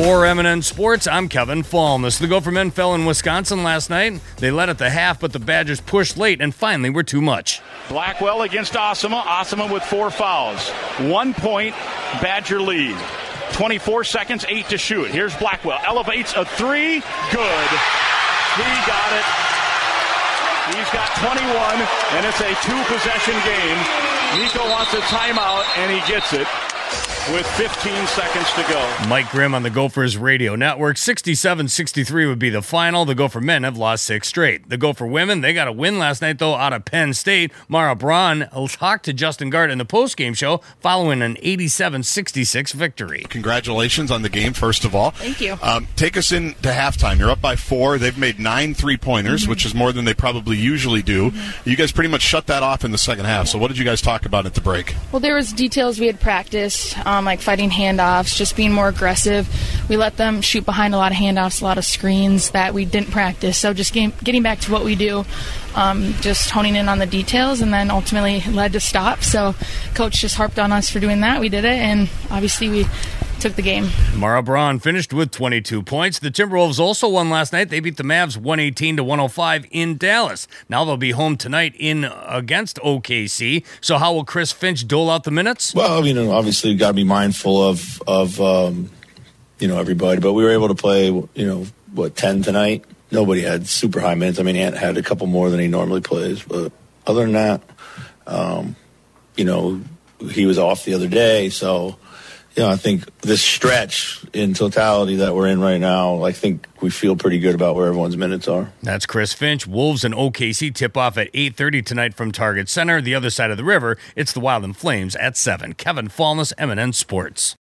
For M&N Sports, I'm Kevin Fallness. The Gopher men fell in Wisconsin last night. They led at the half, but the Badgers pushed late and finally were too much. Blackwell against Osama. Osama with 4 fouls. 1 point, Badger lead. 24 seconds, 8 to shoot. Here's Blackwell. Elevates a 3. Good. He got it. He's got 21, and it's a 2-possession game. Nico wants a timeout, and he gets it with 15 seconds to go. Mike Grimm on the Gophers Radio Network. 67-63 would be the final. The Gopher men have lost 6 straight. The Gopher women, they got a win last night, though, out of Penn State. Mara Braun talked to Justin Gard in the postgame show following an 87-66 victory. Congratulations on the game, first of all. Thank you. Take us into halftime. You're up by 4. They've made 9 3-pointers, which is more than they probably usually do. You guys pretty much shut that off in the second half. So what did you guys talk about at the break? Well, there was details we had practiced, like fighting handoffs, just being more aggressive. We let them shoot behind a lot of handoffs, a lot of screens that we didn't practice. So just getting back to what we do, just honing in on the details, and then ultimately led to stops. So Coach just harped on us for doing that. We did it, and obviously we took the game. Mara Braun finished with 22 points. The Timberwolves also won last night. They beat the Mavs 118-105 in Dallas. Now they'll be home tonight against OKC. So how will Chris Finch dole out the minutes? Well, obviously you've got to be mindful of everybody, but we were able to play, 10 tonight. Nobody had super high minutes. Ant had a couple more than he normally plays, but other than that, he was off the other day, so I think this stretch in totality that we're in right now, I think we feel pretty good about where everyone's minutes are. That's Chris Finch. Wolves and OKC tip off at 8:30 tonight from Target Center. The other side of the river, it's the Wild and Flames at 7. Kevin Fallness, M&N Sports.